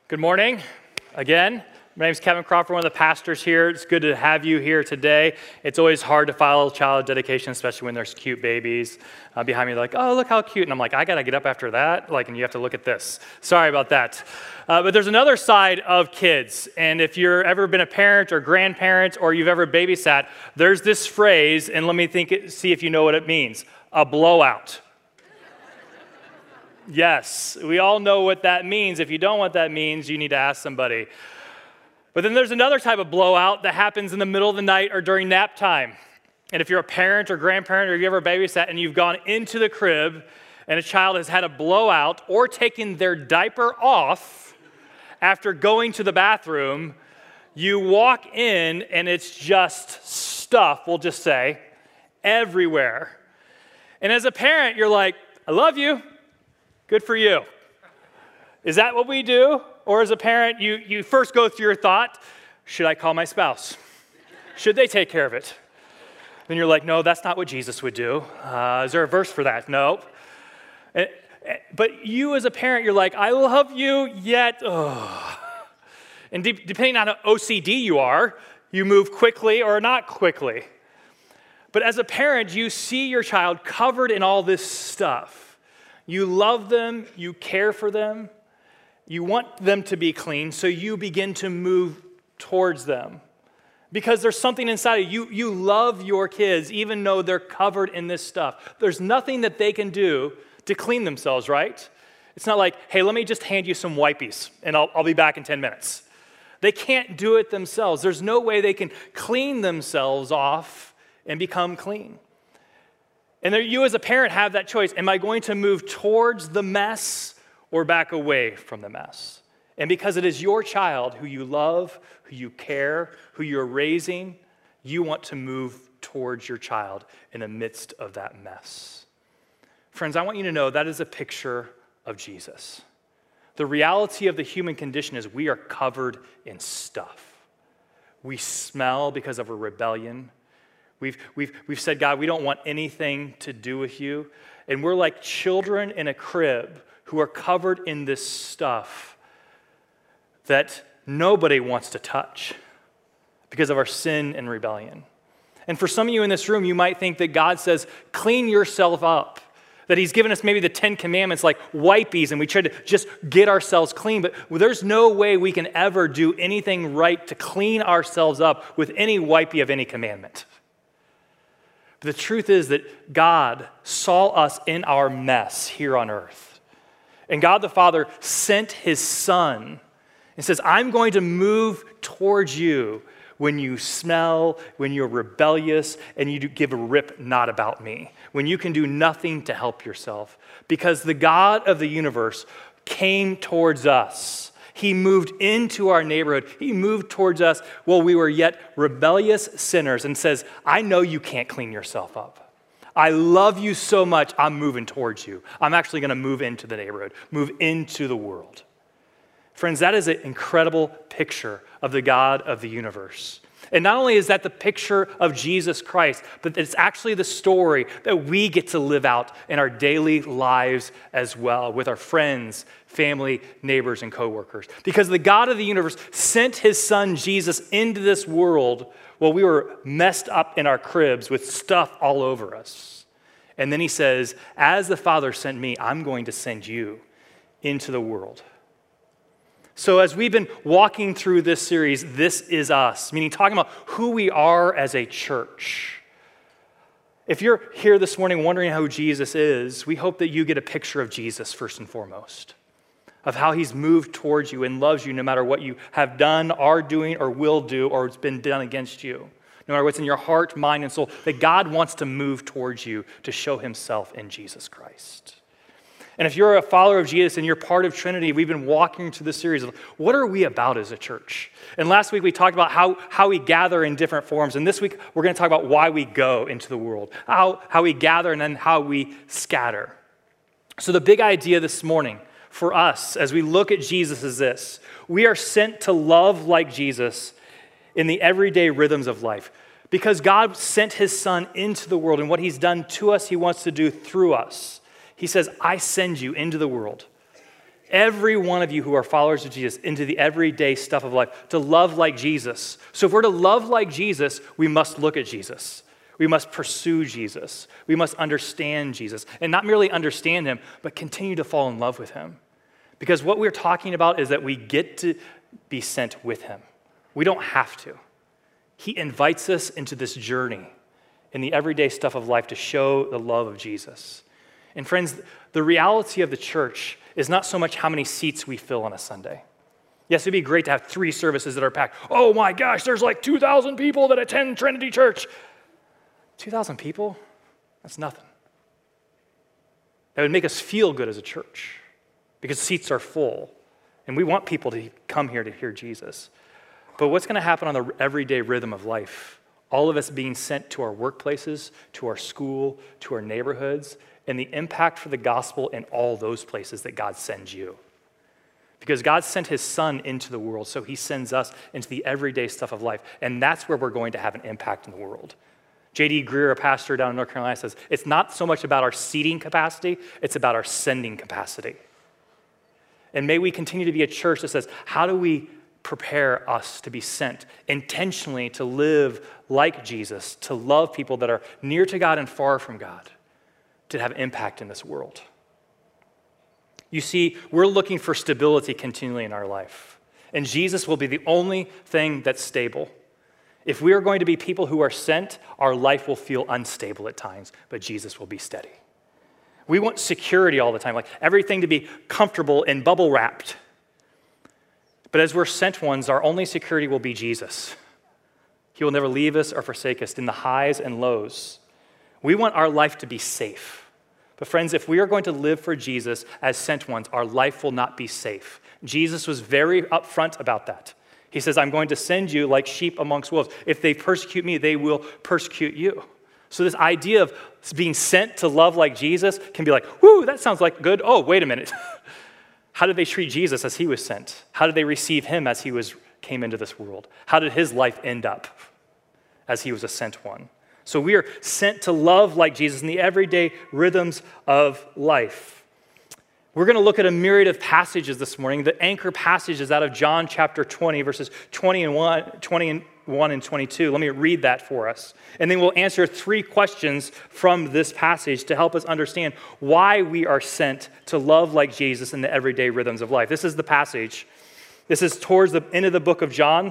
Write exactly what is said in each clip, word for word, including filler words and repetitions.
Good morning, again. My name is Kevin Crawford, one of the pastors here. It's good to have you here today. It's always hard to file child dedication, especially when there's cute babies uh, behind me. They're like, oh, look how cute. And I'm like, I got to get up after that. Like, and you have to look at this. Sorry about that. Uh, but there's another side of kids. And if you've ever been a parent or grandparent or you've ever babysat, there's this phrase, and let me think, see if you know what it means, a blowout. Yes, we all know what that means. If you don't know what that means, you need to ask somebody. But then there's another type of blowout that happens in the middle of the night or during nap time. And if you're a parent or grandparent or you ever babysat and you've gone into the crib and a child has had a blowout or taken their diaper off after going to the bathroom, you walk in and it's just stuff, we'll just say, everywhere. And as a parent, you're like, I love you. Good for you. Is that what we do? Or as a parent, you, you first go through your thought, should I call my spouse? Should they take care of it? Then you're like, no, that's not what Jesus would do. Uh, is there a verse for that? No. But you as a parent, you're like, I love you, yet, oh. And de- depending on how O C D you are, you move quickly or not quickly. But as a parent, you see your child covered in all this stuff. You love them, you care for them, you want them to be clean, so you begin to move towards them. Because there's something inside of you. You love your kids, even though they're covered in this stuff. There's nothing that they can do to clean themselves, right? It's not like, hey, let me just hand you some wipies, and I'll, I'll be back in ten minutes. They can't do it themselves. There's no way they can clean themselves off and become clean. And there, you as a parent have that choice. Am I going to move towards the mess or back away from the mess? And because it is your child who you love, who you care, who you're raising, you want to move towards your child in the midst of that mess. Friends, I want you to know that is a picture of Jesus. The reality of the human condition is we are covered in stuff. We smell because of a rebellion. We've, we've, we've said, God, we don't want anything to do with you. And we're like children in a crib who are covered in this stuff that nobody wants to touch because of our sin and rebellion. And for some of you in this room, you might think that God says, clean yourself up. That he's given us maybe the Ten Commandments like wipies and we try to just get ourselves clean. But there's no way we can ever do anything right to clean ourselves up with any wipey of any commandment. But the truth is that God saw us in our mess here on earth. And God the Father sent his Son and says, I'm going to move towards you when you smell, when you're rebellious, and you give a rip not about me, when you can do nothing to help yourself. Because the God of the universe came towards us. He moved into our neighborhood. He moved towards us while we were yet rebellious sinners and says, I know you can't clean yourself up. I love you so much, I'm moving towards you. I'm actually going to move into the neighborhood, move into the world. Friends, that is an incredible picture of the God of the universe. And not only is that the picture of Jesus Christ, but it's actually the story that we get to live out in our daily lives as well with our friends, family, neighbors, and coworkers. Because the God of the universe sent his Son Jesus into this world while we were messed up in our cribs with stuff all over us. And then he says, as the Father sent me, I'm going to send you into the world. So as we've been walking through this series, This Is Us, meaning talking about who we are as a church. If you're here this morning wondering who Jesus is, we hope that you get a picture of Jesus first and foremost, of how he's moved towards you and loves you no matter what you have done, are doing, or will do, or it's been done against you. No matter what's in your heart, mind, and soul, that God wants to move towards you to show himself in Jesus Christ. And if you're a follower of Jesus and you're part of Trinity, we've been walking through this series of what are we about as a church? And last week we talked about how, how we gather in different forms. And this week we're going to talk about why we go into the world, how, how we gather and then how we scatter. So the big idea this morning for us as we look at Jesus is this. We are sent to love like Jesus in the everyday rhythms of life. Because God sent his Son into the world and what he's done to us, he wants to do through us. He says, I send you into the world. every one of you who are followers of Jesus into the everyday stuff of life, to love like Jesus. So if we're to love like Jesus, we must look at Jesus. We must pursue Jesus. We must understand Jesus. And not merely understand him, but continue to fall in love with him. Because what we're talking about is that we get to be sent with him. We don't have to. He invites us into this journey in the everyday stuff of life to show the love of Jesus. And friends, the reality of the church is not so much how many seats we fill on a Sunday. Yes, it'd be great to have three services that are packed. Oh my gosh, there's like two thousand people that attend Trinity Church. two thousand people? That's nothing. That would make us feel good as a church because seats are full and we want people to come here to hear Jesus. But what's going to happen on the everyday rhythm of life? All of us being sent to our workplaces, to our school, to our neighborhoods, and the impact for the gospel in all those places that God sends you. Because God sent his son into the world, so he sends us into the everyday stuff of life, and that's where we're going to have an impact in the world. J D Greer, a pastor down in North Carolina, says, it's not so much about our seating capacity, it's about our sending capacity. And may we continue to be a church that says, how do we prepare us to be sent intentionally to live like Jesus, to love people that are near to God and far from God, to have impact in this world. You see, we're looking for stability continually in our life, and Jesus will be the only thing that's stable. If we are going to be people who are sent, our life will feel unstable at times, but Jesus will be steady. We want security all the time, like everything to be comfortable and bubble wrapped. But as we're sent ones, our only security will be Jesus. He will never leave us or forsake us in the highs and lows. We want our life to be safe. But friends, if we are going to live for Jesus as sent ones, our life will not be safe. Jesus was very upfront about that. He says, I'm going to send you like sheep amongst wolves. If they persecute me, they will persecute you. So this idea of being sent to love like Jesus can be like, whoo, that sounds like good. Oh, wait a minute. How did they treat Jesus as he was sent? How did they receive him as he was came into this world? How did his life end up as he was a sent one? So we are sent to love like Jesus in the everyday rhythms of life. We're going to look at a myriad of passages this morning. The anchor passage is out of John chapter twenty, verses twenty and one, twenty and one and twenty-two. Let me read that for us. And then we'll answer three questions from this passage to help us understand why we are sent to love like Jesus in the everyday rhythms of life. This is the passage. This is towards the end of the book of John.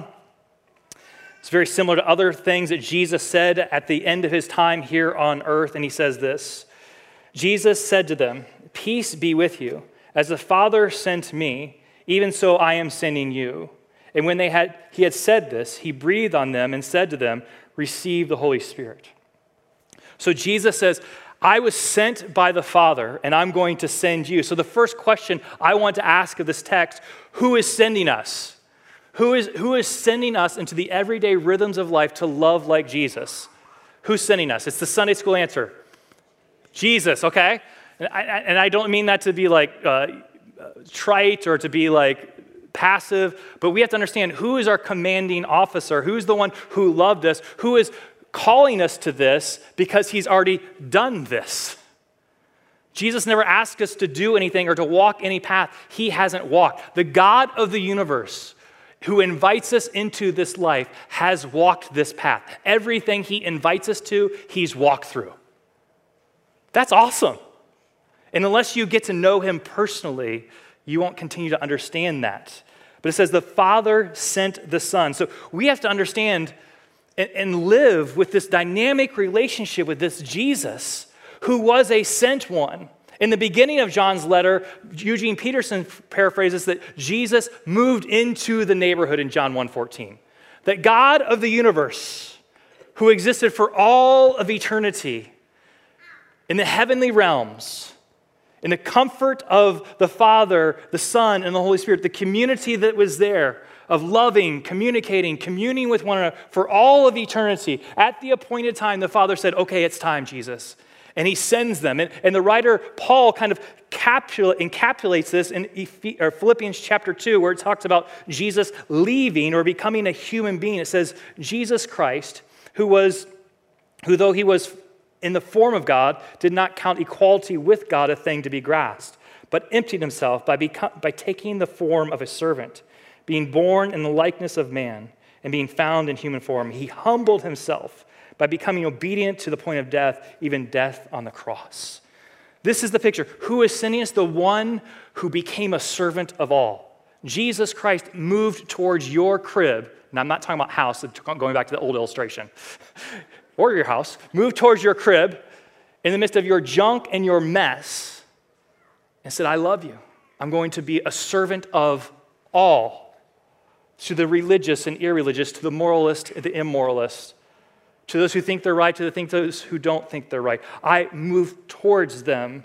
It's very similar to other things that Jesus said at the end of his time here on earth, and he says this. Jesus said to them, "Peace be with you. As the Father sent me, even so I am sending you." And when they had, he had said this, he breathed on them and said to them, "Receive the Holy Spirit." So Jesus says, I was sent by the Father, and I'm going to send you. So the first question I want to ask of this text, who is sending us? Who is, who is sending us into the everyday rhythms of life to love like Jesus? Who's sending us? It's the Sunday school answer. Jesus, okay? And I, and I don't mean that to be like uh, trite or to be like passive, but we have to understand who is our commanding officer, who's the one who loved us, who is calling us to this because he's already done this. Jesus never asked us to do anything or to walk any path he hasn't walked. The God of the universe who invites us into this life has walked this path. Everything he invites us to, he's walked through. That's awesome. And unless you get to know him personally, you won't continue to understand that. But it says the Father sent the Son. So we have to understand and, and live with this dynamic relationship with this Jesus who was a sent one. In the beginning of John's letter, Eugene Peterson paraphrases that Jesus moved into the neighborhood in John one fourteen. That God of the universe, who existed for all of eternity in the heavenly realms, in the comfort of the Father, the Son, and the Holy Spirit, the community that was there of loving, communicating, communing with one another for all of eternity, at the appointed time, the Father said, okay, it's time, Jesus. And he sends them. And, and the writer Paul kind of capsula, encapsulates this in Eph- or Philippians chapter two, where it talks about Jesus leaving or becoming a human being. It says, Jesus Christ, who was, who though he was in the form of God, did not count equality with God a thing to be grasped, but emptied himself by, become, by taking the form of a servant, being born in the likeness of man, and being found in human form. He humbled himself by becoming obedient to the point of death, even death on the cross. This is the picture. Who is sending us? The one who became a servant of all. Jesus Christ moved towards your crib. Now, I'm not talking about house, going back to the old illustration. Or your house. Moved towards your crib in the midst of your junk and your mess and said, I love you. I'm going to be a servant of all. To the religious and irreligious, to the moralist and the immoralist, to those who think they're right, to the think those who don't think they're right. I move towards them.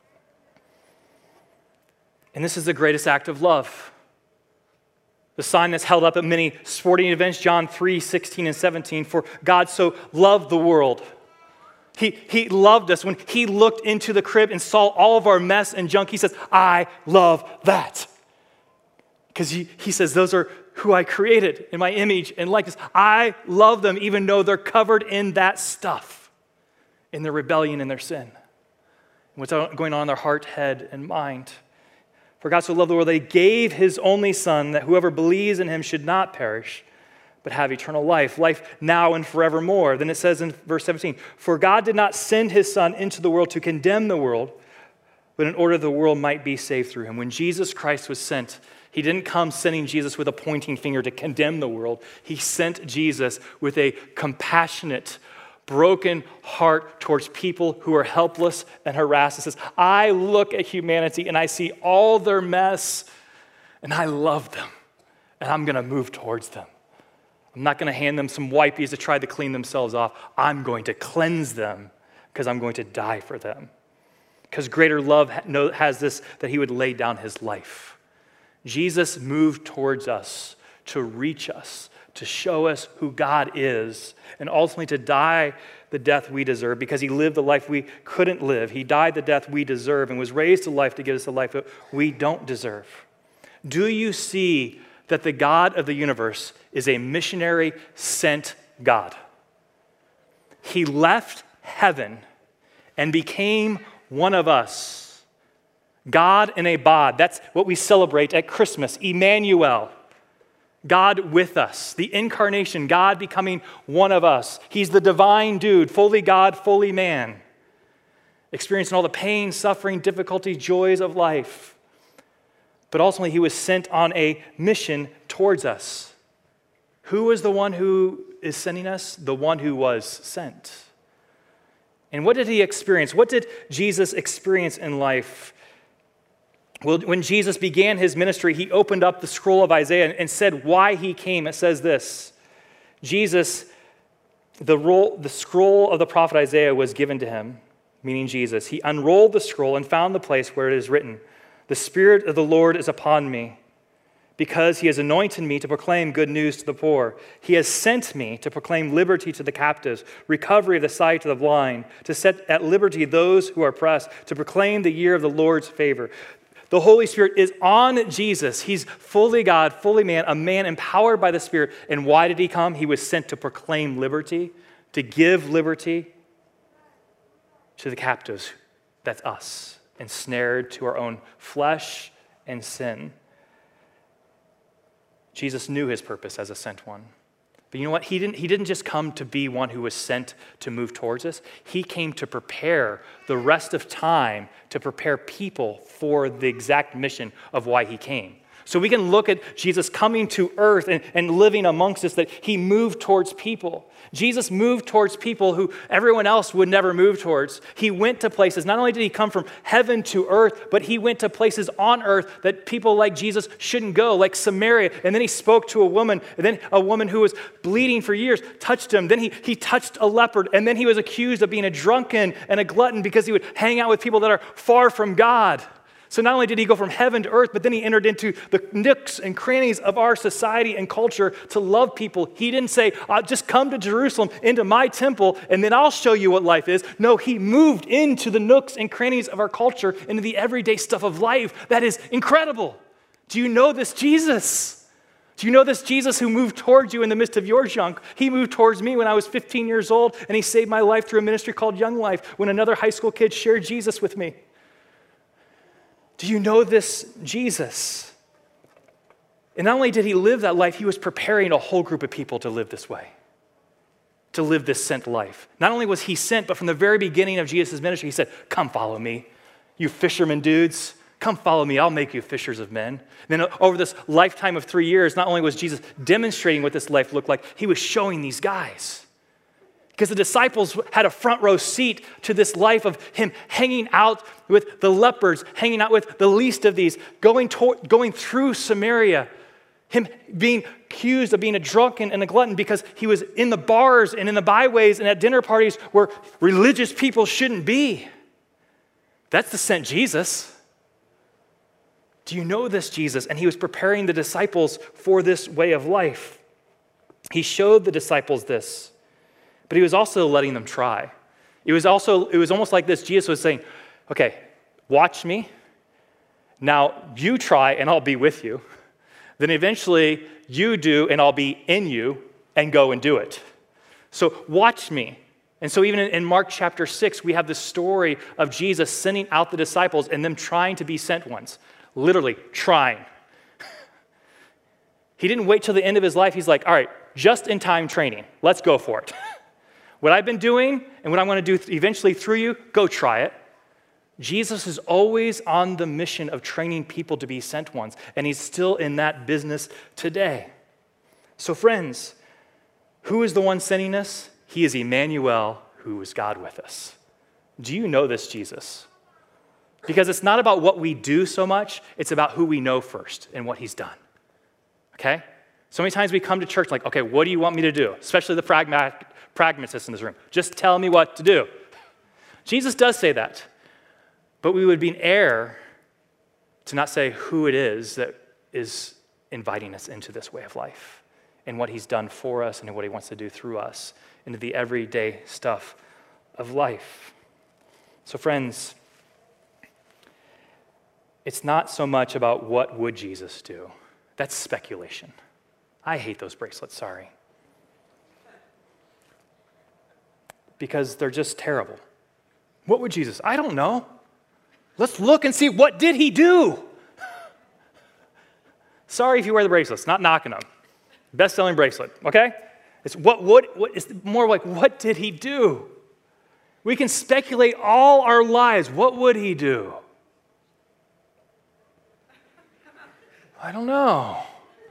And this is the greatest act of love. The sign that's held up at many sporting events, John three, sixteen and seventeen, for God so loved the world. He, he loved us. When he looked into the crib and saw all of our mess and junk, he says, I love that. Because he, he says, those are who I created in my image and likeness. I love them even though they're covered in that stuff, in their rebellion and their sin, what's going on in their heart, head, and mind. For God so loved the world that he gave his only Son, that whoever believes in him should not perish, but have eternal life, life now and forevermore. Then it says in verse seventeen, for God did not send his Son into the world to condemn the world, but in order the world might be saved through him. When Jesus Christ was sent, he didn't come sending Jesus with a pointing finger to condemn the world. He sent Jesus with a compassionate, broken heart towards people who are helpless and harassed. It says, I look at humanity and I see all their mess and I love them and I'm going to move towards them. I'm not going to hand them some wipies to try to clean themselves off. I'm going to cleanse them because I'm going to die for them. Because greater love has this, that he would lay down his life. Jesus moved towards us to reach us, to show us who God is, and ultimately to die the death we deserve because he lived the life we couldn't live. He died the death we deserve and was raised to life to give us the life that we don't deserve. Do you see that the God of the universe is a missionary sent God? He left heaven and became one of us. God in a bod. That's what we celebrate at Christmas. Emmanuel. God with us. The incarnation. God becoming one of us. He's the divine dude. Fully God, fully man. Experiencing all the pain, suffering, difficulties, joys of life. But ultimately, he was sent on a mission towards us. Who is the one who is sending us? The one who was sent. And what did he experience? What did Jesus experience in life? Well, when Jesus began his ministry, he opened up the scroll of Isaiah and said why he came. It says this, Jesus, the, roll, the scroll of the prophet Isaiah was given to him, meaning Jesus. He unrolled the scroll and found the place where it is written, the Spirit of the Lord is upon me, because he has anointed me to proclaim good news to the poor. He has sent me to proclaim liberty to the captives, recovery of the sight to the blind, to set at liberty those who are oppressed, to proclaim the year of the Lord's favor. The Holy Spirit is on Jesus. He's fully God, fully man, a man empowered by the Spirit. And why did he come? He was sent to proclaim liberty, to give liberty to the captives. That's us, ensnared to our own flesh and sin. Jesus knew his purpose as a sent one. But you know what? He didn't, he didn't just come to be one who was sent to move towards us. He came to prepare the rest of time, to prepare people for the exact mission of why he came. So we can look at Jesus coming to earth and, and living amongst us, that he moved towards people. Jesus moved towards people who everyone else would never move towards. He went to places. Not only did he come from heaven to earth, but he went to places on earth that people like Jesus shouldn't go, like Samaria. And then he spoke to a woman, and then a woman who was bleeding for years touched him. Then he, he touched a leopard, and then he was accused of being a drunken and a glutton because he would hang out with people that are far from God. So not only did he go from heaven to earth, but then he entered into the nooks and crannies of our society and culture to love people. He didn't say, uh, just come to Jerusalem, into my temple, and then I'll show you what life is. No, he moved into the nooks and crannies of our culture, into the everyday stuff of life. That is incredible. Do you know this Jesus? Do you know this Jesus who moved towards you in the midst of your junk? He moved towards me when I was fifteen years old, and he saved my life through a ministry called Young Life when another high school kid shared Jesus with me. Do you know this Jesus? And not only did he live that life, he was preparing a whole group of people to live this way, to live this sent life. Not only was he sent, but from the very beginning of Jesus' ministry, he said, come follow me, you fishermen dudes. Come follow me, I'll make you fishers of men. And then over this lifetime of three years, not only was Jesus demonstrating what this life looked like, he was showing these guys. Because the disciples had a front row seat to this life of him hanging out with the lepers, hanging out with the least of these, going, to, going through Samaria, him being accused of being a drunken and a glutton because he was in the bars and in the byways and at dinner parties where religious people shouldn't be. That's the sent Jesus. Do you know this Jesus? And he was preparing the disciples for this way of life. He showed the disciples this, but he was also letting them try. It was also, it was almost like this. Jesus was saying, okay, watch me. Now you try and I'll be with you. Then eventually you do and I'll be in you and go and do it. So watch me. And so even in Mark chapter six, we have this story of Jesus sending out the disciples and them trying to be sent ones. Literally trying. He didn't wait till the end of his life. He's like, all right, just in time training. Let's go for it. What I've been doing and what I'm going to do eventually through you, go try it. Jesus is always on the mission of training people to be sent ones, and he's still in that business today. So friends, who is the one sending us? He is Emmanuel, who is God with us. Do you know this Jesus? Because it's not about what we do so much, it's about who we know first and what he's done. Okay? So many times we come to church like, okay, what do you want me to do? Especially the pragmatic, pragmatists in this room. Just tell me what to do. Jesus does say that. But we would be in error to not say who it is that is inviting us into this way of life and what he's done for us and what he wants to do through us into the everyday stuff of life. So friends, it's not so much about what would Jesus do. That's speculation. I hate those bracelets, sorry. Because they're just terrible. What would Jesus? I don't know. Let's look and see, what did he do? Sorry if you wear the bracelets, not knocking them. Best-selling bracelet, okay? It's what would, what, it's more like, what did he do? We can speculate all our lives. What would he do? I don't know.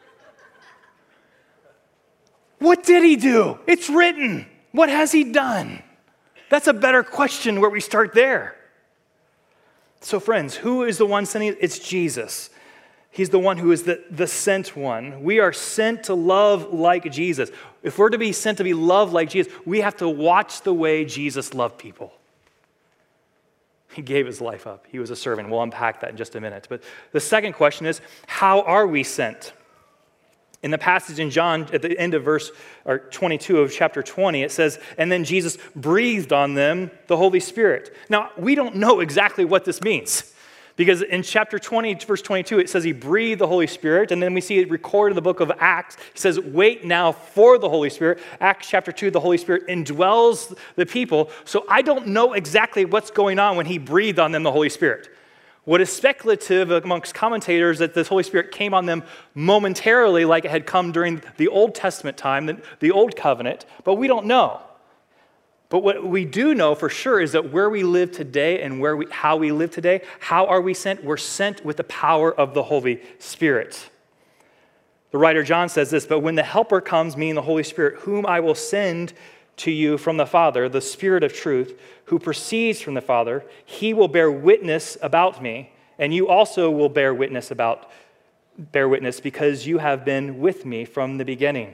What did he do? It's written. What has he done? That's a better question where we start there. So friends, who is the one sending? It's Jesus. He's the one who is the, the sent one. We are sent to love like Jesus. If we're to be sent to be loved like Jesus, we have to watch the way Jesus loved people. He gave his life up. He was a servant. We'll unpack that in just a minute. But the second question is, how are we sent? In the passage in John, at the end of verse or twenty-two of chapter twenty, it says, and then Jesus breathed on them the Holy Spirit. Now, we don't know exactly what this means. Because in chapter twenty, verse twenty-two, it says he breathed the Holy Spirit. And then we see it recorded in the book of Acts. He says, wait now for the Holy Spirit. Acts chapter two, the Holy Spirit indwells the people. So I don't know exactly what's going on when he breathed on them the Holy Spirit. What is speculative amongst commentators that this Holy Spirit came on them momentarily like it had come during the Old Testament time, the, the Old Covenant, but we don't know. But what we do know for sure is that where we live today and where we, how we live today, how are we sent? We're sent with the power of the Holy Spirit. The writer John says this, but when the Helper comes, meaning the Holy Spirit, whom I will send to you from the Father, the Spirit of truth, who proceeds from the Father, he will bear witness about me, and you also will bear witness about bear witness because you have been with me from the beginning.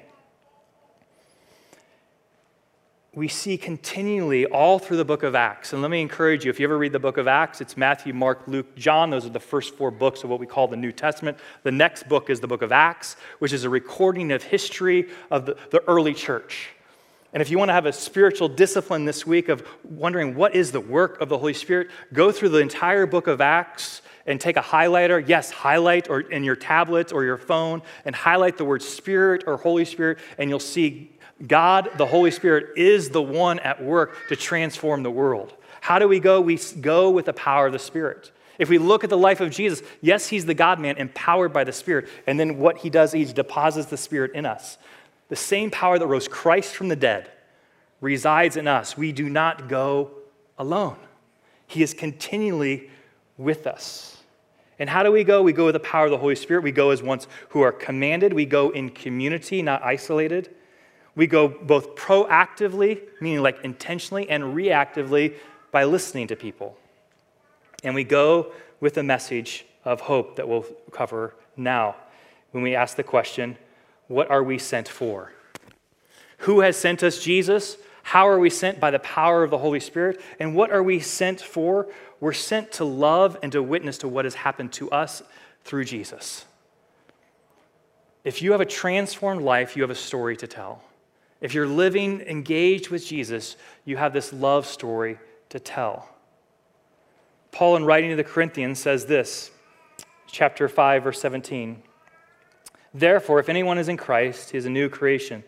We see continually all through the book of Acts. And let me encourage you, if you ever read the book of Acts, it's Matthew, Mark, Luke, John. Those are the first four books of what we call the New Testament. The next book is the book of Acts, which is a recording of history of the, the early church. And if you want to have a spiritual discipline this week of wondering what is the work of the Holy Spirit, go through the entire book of Acts and take a highlighter. Yes, highlight or in your tablet or your phone and highlight the word Spirit or Holy Spirit, and you'll see God, the Holy Spirit, is the one at work to transform the world. How do we go? We go with the power of the Spirit. If we look at the life of Jesus, yes, he's the God-man empowered by the Spirit, and then what he does, he deposits the Spirit in us. The same power that rose Christ from the dead resides in us. We do not go alone. He is continually with us. And how do we go? We go with the power of the Holy Spirit. We go as ones who are commanded. We go in community, not isolated. We go both proactively, meaning like intentionally, and reactively by listening to people. And we go with a message of hope that we'll cover now when we ask the question, what are we sent for? Who has sent us? Jesus. How are we sent? By the power of the Holy Spirit. And what are we sent for? We're sent to love and to witness to what has happened to us through Jesus. If you have a transformed life, you have a story to tell. If you're living engaged with Jesus, you have this love story to tell. Paul, in writing to the Corinthians, says this, chapter five, verse seventeen. Therefore, if anyone is in Christ, he is a new creation.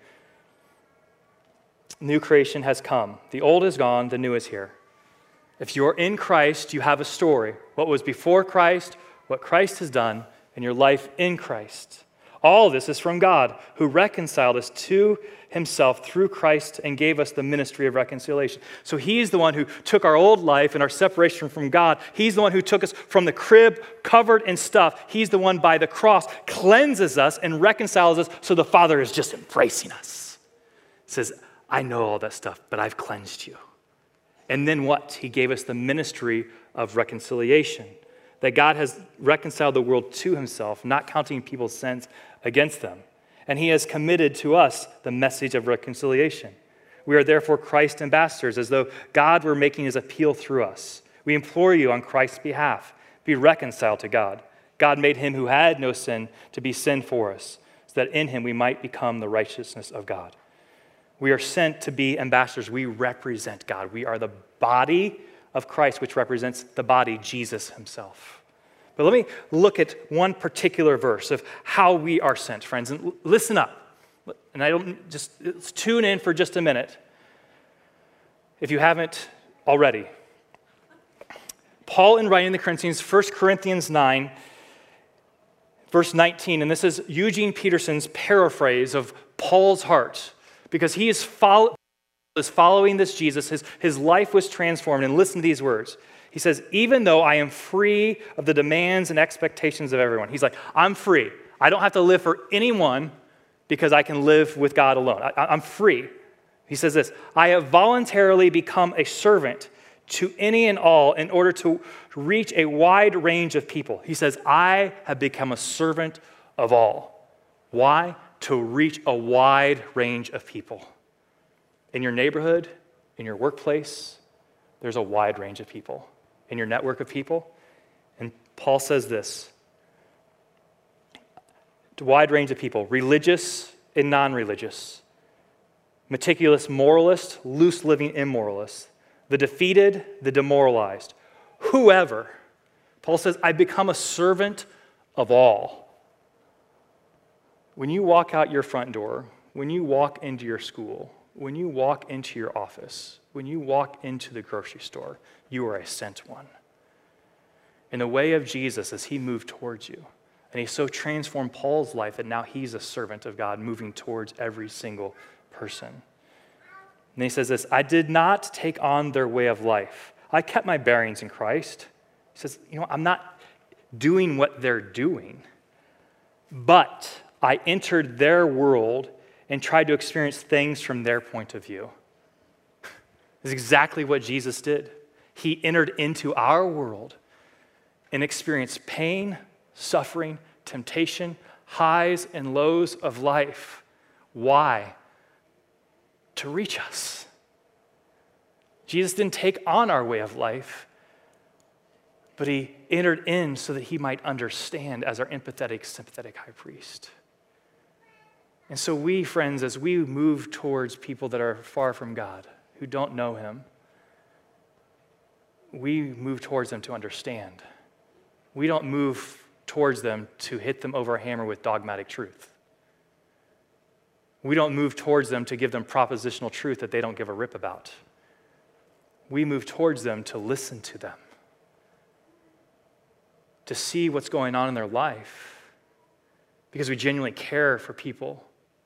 New creation has come. The old is gone, the new is here. If you're in Christ, you have a story. What was before Christ, what Christ has done, and your life in Christ. All this is from God, who reconciled us to himself through Christ and gave us the ministry of reconciliation. So he's the one who took our old life and our separation from God. He's the one who took us from the crib, covered in stuff. He's the one by the cross, cleanses us and reconciles us so the Father is just embracing us. He says, I know all that stuff, but I've cleansed you. And then what? He gave us the ministry of reconciliation. That God has reconciled the world to himself, not counting people's sins against them. And he has committed to us the message of reconciliation. We are therefore Christ's ambassadors, as though God were making his appeal through us. We implore you on Christ's behalf, be reconciled to God. God made him who had no sin to be sin for us, so that in him we might become the righteousness of God. We are sent to be ambassadors. We represent God. We are the body of Christ, which represents the body, Jesus himself. But let me look at one particular verse of how we are sent, friends, and listen up. And I don't just let's tune in for just a minute, if you haven't already. Paul, in writing the Corinthians, First Corinthians nine, verse nineteen, and this is Eugene Peterson's paraphrase of Paul's heart, because he is, follow, is following this Jesus. His, his life was transformed, and listen to these words. He says, even though I am free of the demands and expectations of everyone. He's like, I'm free. I don't have to live for anyone because I can live with God alone. I, I'm free. He says this, I have voluntarily become a servant to any and all in order to reach a wide range of people. He says, I have become a servant of all. Why? To reach a wide range of people. In your neighborhood, in your workplace, there's a wide range of people. In your network of people. And Paul says this, a wide range of people, religious and non-religious, meticulous moralist, loose-living immoralist, the defeated, the demoralized, whoever. Paul says, I become a servant of all. When you walk out your front door, when you walk into your school, when you walk into your office, when you walk into the grocery store, you are a sent one. In the way of Jesus, as he moved towards you, and he so transformed Paul's life that now he's a servant of God moving towards every single person. And he says this, I did not take on their way of life. I kept my bearings in Christ. He says, you know, I'm not doing what they're doing, but I entered their world and tried to experience things from their point of view. This is exactly what Jesus did. He entered into our world and experienced pain, suffering, temptation, highs and lows of life. Why? To reach us. Jesus didn't take on our way of life, but he entered in so that he might understand as our empathetic, sympathetic high priest. And so we, friends, as we move towards people that are far from God, who don't know him, we move towards them to understand. We don't move towards them to hit them over a hammer with dogmatic truth. We don't move towards them to give them propositional truth that they don't give a rip about. We move towards them to listen to them. to see what's going on in their life because we genuinely care for people.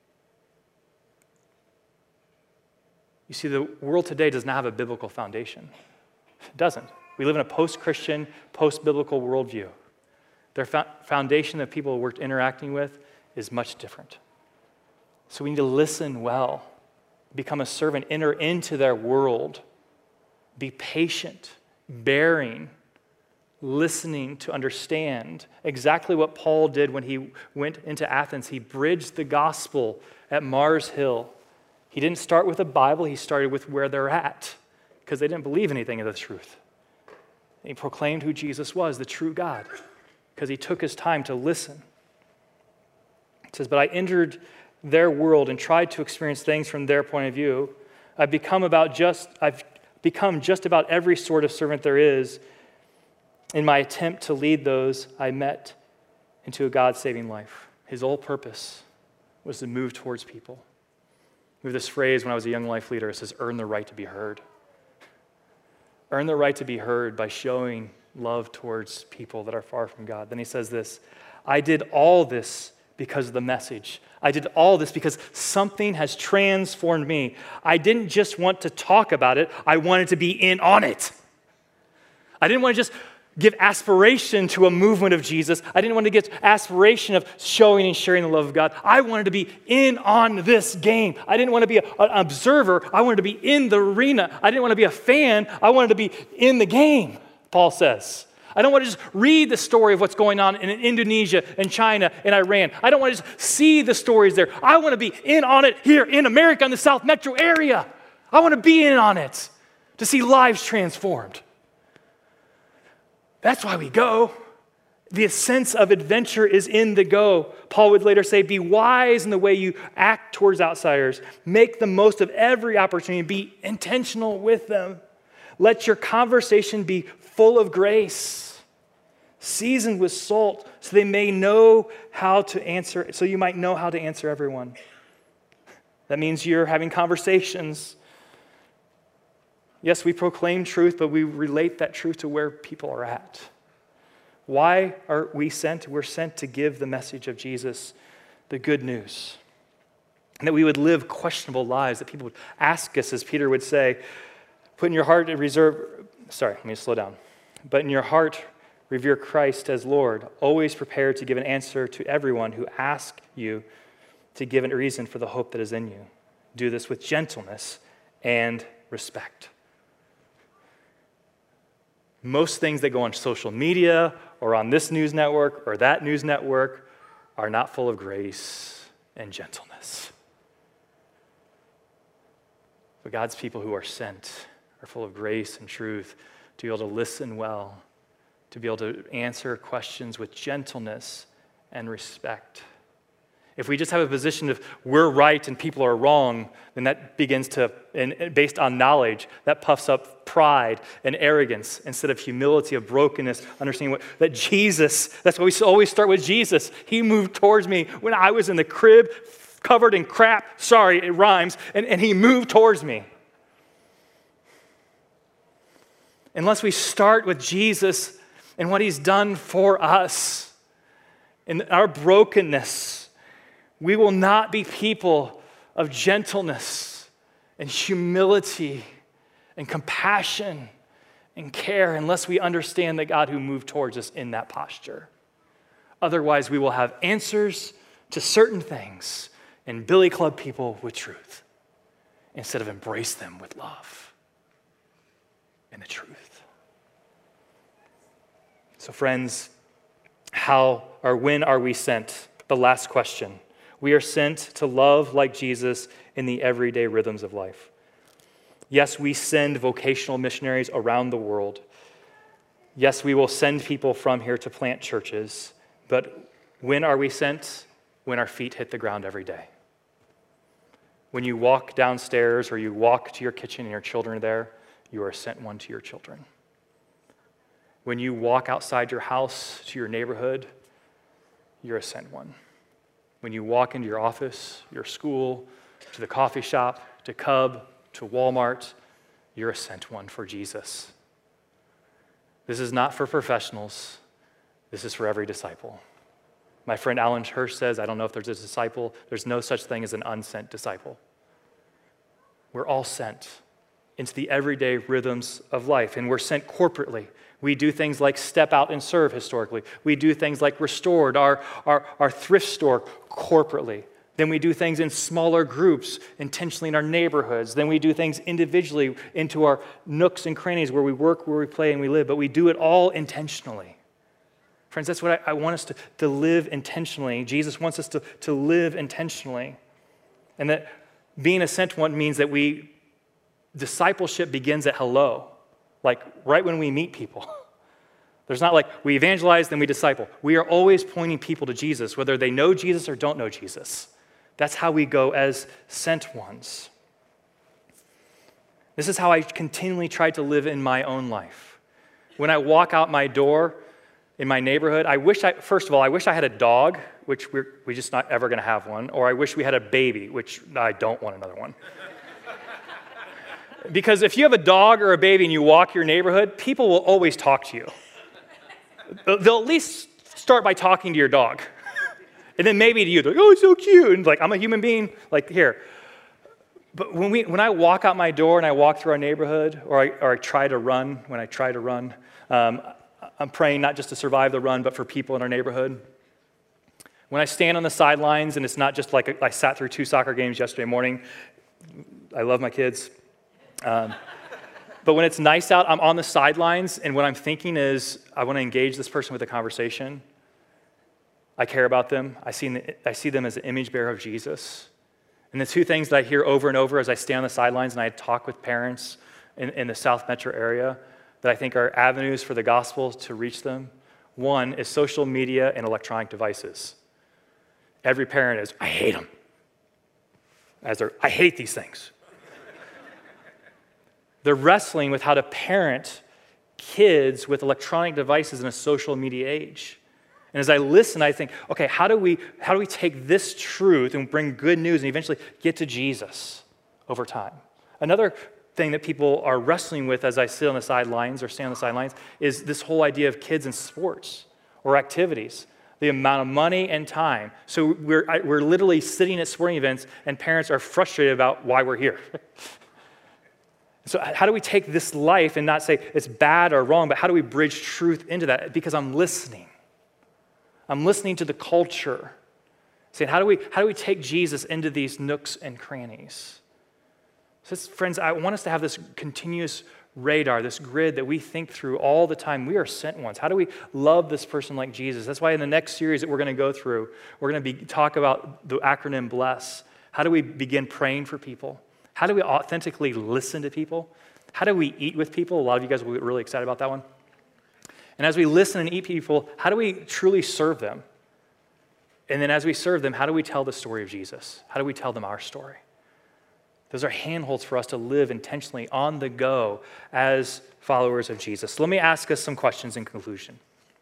You see, the world today does not have a biblical foundation. It doesn't. We live in a post-Christian, post-biblical worldview. Their fo- foundation that people we're interacting with is much different. So we need to listen well, become a servant, enter into their world, be patient, bearing, listening to understand exactly what Paul did when he went into Athens. He bridged the gospel at Mars Hill. He didn't start with a Bible, he started with where they're at because they didn't believe anything of the truth. He proclaimed who Jesus was, the true God, because he took his time to listen. It says, but I entered their world and tried to experience things from their point of view. I've become about just, I've become just about every sort of servant there is in my attempt to lead those I met into a God-saving life. His whole purpose was to move towards people. We have this phrase when I was a young life leader, it says, earn the right to be heard. Earn the right to be heard by showing love towards people that are far from God. Then he says this, I did all this because of the message. I did all this because something has transformed me. I didn't just want to talk about it, I wanted to be in on it. I didn't want to just give aspiration to a movement of Jesus. I didn't want to get aspiration of showing and sharing the love of God. I wanted to be in on this game. I didn't want to be a, an observer. I wanted to be in the arena. I didn't want to be a fan. I wanted to be in the game, Paul says. I don't want to just read the story of what's going on in Indonesia and China and Iran. I don't want to just see the stories there. I want to be in on it here in America, in the South Metro area. I want to be in on it to see lives transformed. That's why we go. The sense of adventure is in the go. Paul would later say, be wise in the way you act towards outsiders. Make the most of every opportunity. Be intentional with them. Let your conversation be full of grace, seasoned with salt, so they may know how to answer, so you might know how to answer everyone. That means you're having conversations. Yes, we proclaim truth, but we relate that truth to where people are at. Why are we sent? We're sent to give the message of Jesus, the good news. And that we would live questionable lives, that people would ask us, as Peter would say, put in your heart and reserve, sorry, let me slow down. But in your heart, revere Christ as Lord, always prepared to give an answer to everyone who asks you to give a reason for the hope that is in you. Do this with gentleness and respect. Most things that go on social media or on this news network or that news network are not full of grace and gentleness. But God's people who are sent are full of grace and truth to be able to listen well, to be able to answer questions with gentleness and respect. If we just have a position of we're right and people are wrong, then that begins to, and based on knowledge, that puffs up pride and arrogance instead of humility, of brokenness, understanding what, that Jesus, that's why we always start with Jesus. He moved towards me when I was in the crib, covered in crap, sorry, it rhymes, and, and he moved towards me. Unless we start with Jesus and what he's done for us, in our brokenness, we will not be people of gentleness and humility and compassion and care unless we understand the God who moved towards us in that posture. Otherwise, we will have answers to certain things and billy club people with truth instead of embrace them with love and the truth. So friends, how or when are we sent? The last question. We are sent to love like Jesus in the everyday rhythms of life. Yes, we send vocational missionaries around the world. Yes, we will send people from here to plant churches. But when are we sent? When our feet hit the ground every day. When you walk downstairs or you walk to your kitchen and your children are there, you are sent one to your children. When you walk outside your house to your neighborhood, you're a sent one. When you walk into your office, your school, to the coffee shop, to Cub, to Walmart, you're a sent one for Jesus. This is not for professionals. This is for every disciple. My friend Alan Hirsch says, I don't know if there's a disciple, there's no such thing as an unsent disciple. We're all sent into the everyday rhythms of life, and we're sent corporately. We do things like step out and serve historically. We do things like Restored, our, our, our thrift store, corporately. Then we do things in smaller groups, intentionally in our neighborhoods. Then we do things individually into our nooks and crannies where we work, where we play, and we live. But we do it all intentionally. Friends, that's what I, I want us to, to live intentionally. Jesus wants us to, to live intentionally. And that being a sent one means that we, discipleship begins at hello, like right when we meet people. There's not like we evangelize, then we disciple. We are always pointing people to Jesus, whether they know Jesus or don't know Jesus. That's how we go as sent ones. This is how I continually try to live in my own life. When I walk out my door in my neighborhood, I wish I, first of all, I wish I had a dog, which we're we just not ever going to have one, or I wish we had a baby, which I don't want another one. Because if you have a dog or a baby and you walk your neighborhood, people will always talk to you. They'll at least start by talking to your dog. And then maybe to you, they're like, oh, it's so cute. And like, I'm a human being, like, here. But when we, when I walk out my door and I walk through our neighborhood, or I, or I try to run, when I try to run, um, I'm praying not just to survive the run, but for people in our neighborhood. When I stand on the sidelines, and it's not just like a, I sat through two soccer games yesterday morning. I love my kids. Um, but when it's nice out, I'm on the sidelines, and what I'm thinking is, I want to engage this person with a conversation. I care about them. I see, I see them as an image bearer of Jesus. And the two things that I hear over and over as I stay on the sidelines and I talk with parents in, in the South Metro area that I think are avenues for the gospel to reach them. One is social media and electronic devices. Every parent is, I hate them. As they're, I hate these things. They're wrestling with how to parent kids with electronic devices in a social media age. And as I listen, I think, okay, how do we how do we take this truth and bring good news and eventually get to Jesus over time? Another thing that people are wrestling with as I sit on the sidelines or stand on the sidelines is this whole idea of kids in sports or activities, the amount of money and time. So we're we're literally sitting at sporting events and parents are frustrated about why we're here. So how do we take this life and not say it's bad or wrong, but how do we bridge truth into that? Because I'm listening. I'm listening to the culture. Saying, how do we, how do we take Jesus into these nooks and crannies? So friends, I want us to have this continuous radar, this grid that we think through all the time. We are sent ones. How do we love this person like Jesus? That's why in the next series that we're going to go through, we're going to be, talk about the acronym BLESS. How do we begin praying for people? How do we authentically listen to people? How do we eat with people? A lot of you guys will get really excited about that one. And as we listen and eat people, how do we truly serve them? And then as we serve them, how do we tell the story of Jesus? How do we tell them our story? Those are handholds for us to live intentionally on the go as followers of Jesus. So let me ask us some questions in conclusion.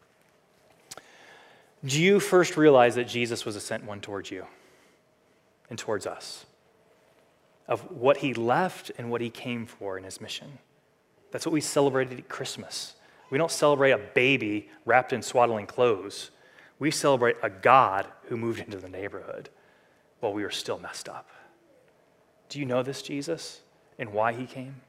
Do you first realize that Jesus was a sent one towards you and towards us? Of what he left and what he came for in his mission. That's what we celebrated at Christmas. We don't celebrate a baby wrapped in swaddling clothes. We celebrate a God who moved into the neighborhood while we were still messed up. Do you know this Jesus and why he came?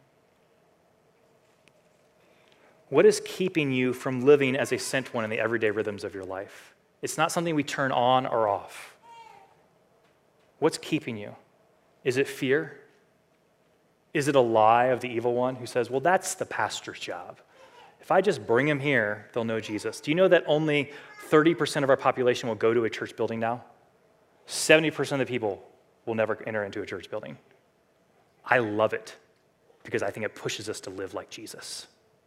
What is keeping you from living as a sent one in the everyday rhythms of your life? It's not something we turn on or off. What's keeping you? Is it fear? Is it a lie of the evil one who says, well, that's the pastor's job. If I just bring them here, they'll know Jesus. Do you know that only thirty percent of our population will go to a church building now? seventy percent of the people will never enter into a church building. I love it because I think it pushes us to live like Jesus.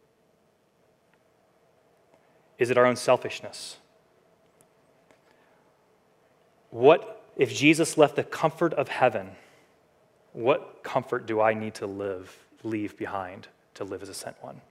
Is it our own selfishness? What if Jesus left the comfort of heaven? What comfort do I need to live, leave behind to live as a sent one?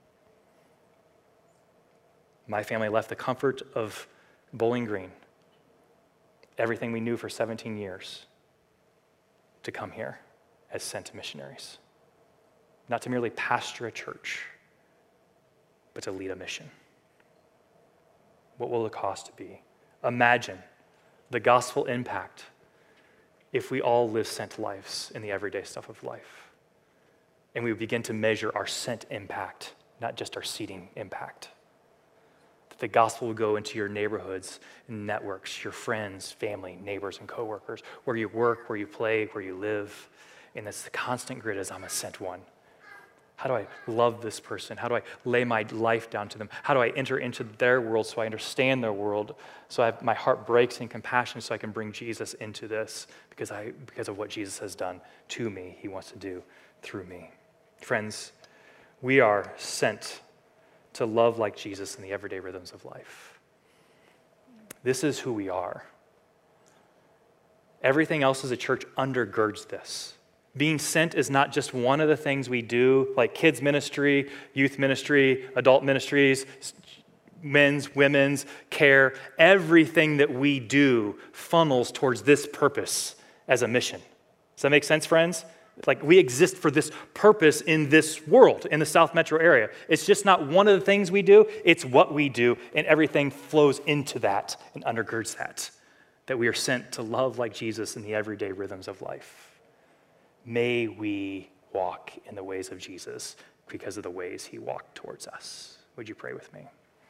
My family left the comfort of Bowling Green, everything we knew for seventeen years, to come here as sent missionaries. Not to merely pastor a church, but to lead a mission. What will the cost be? Imagine the gospel impact if we all live sent lives in the everyday stuff of life. And we begin to measure our sent impact, not just our seating impact. That the gospel will go into your neighborhoods and networks, your friends, family, neighbors, and coworkers, where you work, where you play, where you live. And it's the constant grid is I'm a sent one. How do I love this person? How do I lay my life down to them? How do I enter into their world so I understand their world, so I have, my heart breaks in compassion so I can bring Jesus into this because, I, because of what Jesus has done to me, he wants to do through me. Friends, we are sent to love like Jesus in the everyday rhythms of life. This is who we are. Everything else as a church undergirds this. Being sent is not just one of the things we do, like kids ministry, youth ministry, adult ministries, men's, women's, care. Everything that we do funnels towards this purpose as a mission. Does that make sense, friends? Like we exist for this purpose in this world, in the South Metro area. It's just not one of the things we do, it's what we do, and everything flows into that and undergirds that, that we are sent to love like Jesus in the everyday rhythms of life. May we walk in the ways of Jesus because of the ways he walked towards us. Would you pray with me?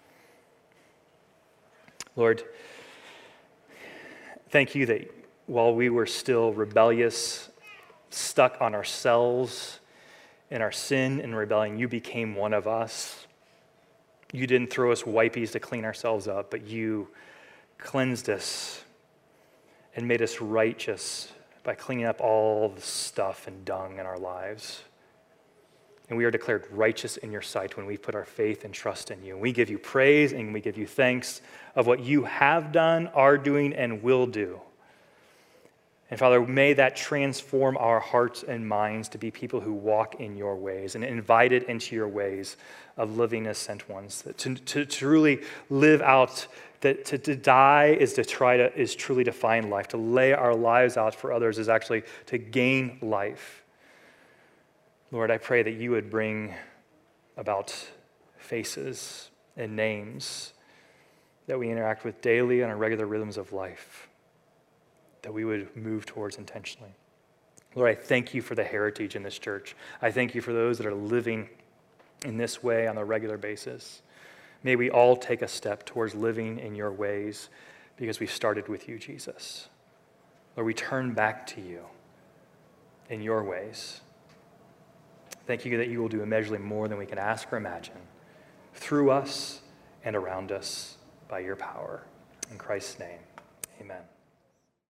Lord, thank you that while we were still rebellious, stuck on ourselves in our sin and rebellion, you became one of us. You didn't throw us wipies to clean ourselves up, but you cleansed us and made us righteous by cleaning up all the stuff and dung in our lives. And we are declared righteous in your sight when we put our faith and trust in you. And we give you praise and we give you thanks of what you have done, are doing, and will do. And Father, may that transform our hearts and minds to be people who walk in your ways and invited into your ways of living as sent ones. To, to, to truly live out, that to, to die is to try to is truly to find life. To lay our lives out for others is actually to gain life. Lord, I pray that you would bring about faces and names that we interact with daily on our regular rhythms of life, that we would move towards intentionally. Lord, I thank you for the heritage in this church. I thank you for those that are living in this way on a regular basis. May we all take a step towards living in your ways because we started with you, Jesus. Lord, we turn back to you in your ways. Thank you that you will do immeasurably more than we can ask or imagine through us and around us by your power. In Christ's name, amen.